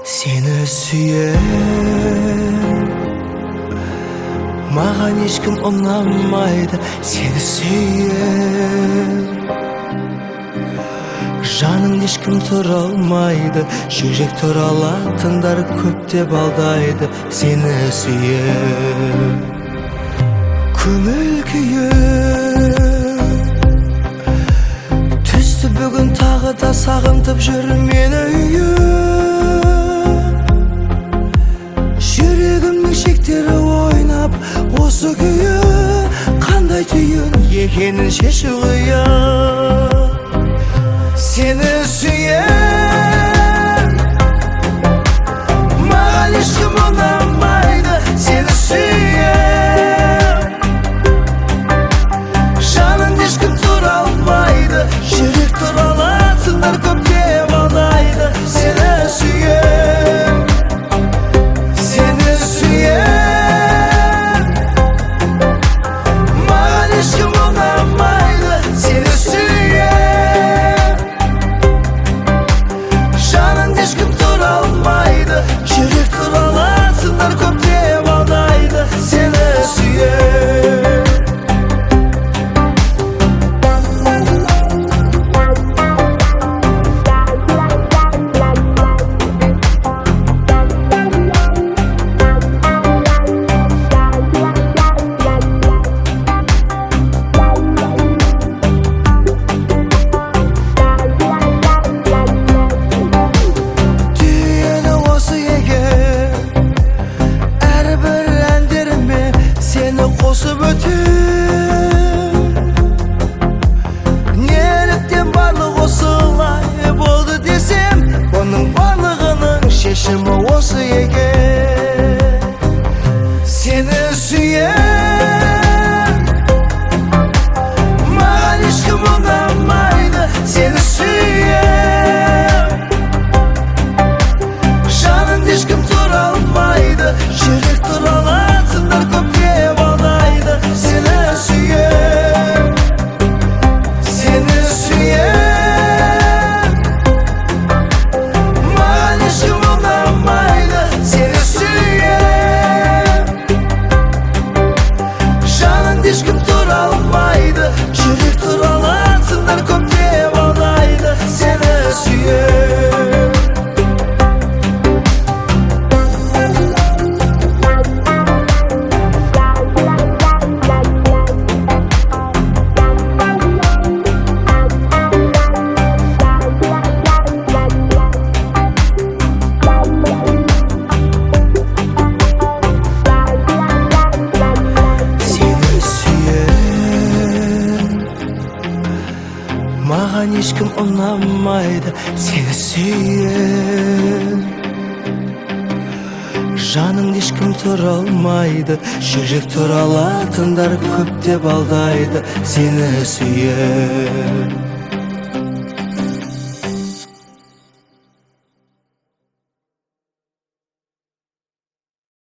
Seni süyen Mağan ешкім ұнамайды Seni süyen Жаның ешкім тұра алмайды Жүрек тұралатындар көп деп алдайды Seni süyen Көңіл күйім Түсті бүгін тағы да сағынтып жүр мені үйім Жүрегімнің шектері ойнап Осы күйі қандай түйін екенін шешу қиын Seni süyen Mağan ешкім ұнамайды Seni süyen Жаның ешкім тұра алмайды Жүрек тұралатындар көп деп алдайды Seni süyen Seni süyen Mağan ешкім ұнамайды Seni süyen Жаның ешкім тұра алмайды Жүрек тұралатындар көп деп алдайды Seni süyen Қосып өтем Неліктен барлық осылай болды десем Бұның барлығының шешімі осы екен Seni süyen Маған ешкім ұнамайды Seni süyen Жаның ешкім тұра алмайды Жүрек тұралатындар көп деп алдайды Seni süyen Seni süyen Mağan ешкім ұнамайды Seni süyen Жаның ешкім тұра алмайды Жүрек тұралатындар көп деп алдайды Seni süyen Маған ешкім ұнамайды Seni süyen Жаның ешкім тұра алмайды Жүрек тұралатындар көп деп алдайды Seni süyen